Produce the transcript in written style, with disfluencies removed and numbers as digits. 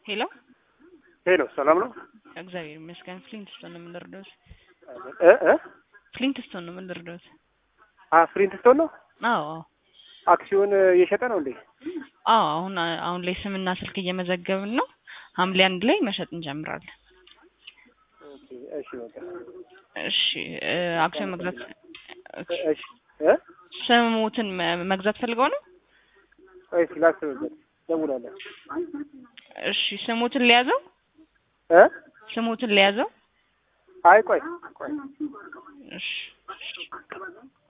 ሄሎ ሄሎ ሰላም ነው? እግዚአብሔር ይመስገን። ፍሊንትስቶን ነው የምንረዳው። እ ፍሊንትስቶን ነው የምንረዳው። ፍሊንትስቶን ነው? አዎ አክሲዮን እየሸጠ ነው እንዴ? አዎ አሁን ላይ ስምና ስልክ እየመዘገብን ነው። ሐምሌ 1 ላይ መሸጥ እንጀምራለን። ኦኬ እሺ በቃ እሺ አክሲዮን መግዛት እሺ ስሙትን መግዛት ፈልገው ነው? እሺ ላስብበት ደውላለሁ። እሺ ስሙትን ሊያዘው ስሙትን ሊያዘው አይ ቆይ እሺ